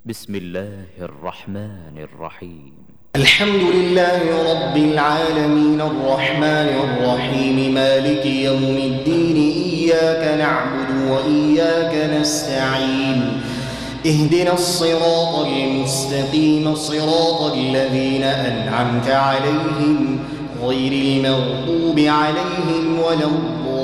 بسم الله الرحمن الرحيم. الحمد لله رب العالمين الرحمن الرحيم مالك يوم الدين إياك نعبد وإياك نستعين اهدنا الصراط المستقيم صراط الذين أنعمت عليهم غير المغضوب عليهم ولا الضالين.